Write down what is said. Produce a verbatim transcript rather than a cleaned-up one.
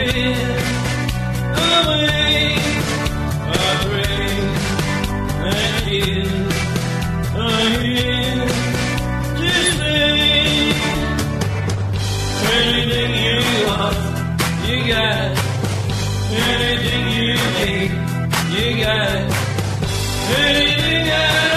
here, away, I pray, and you are here to say anything you want, you got it. Anything you need, you got it. Anything I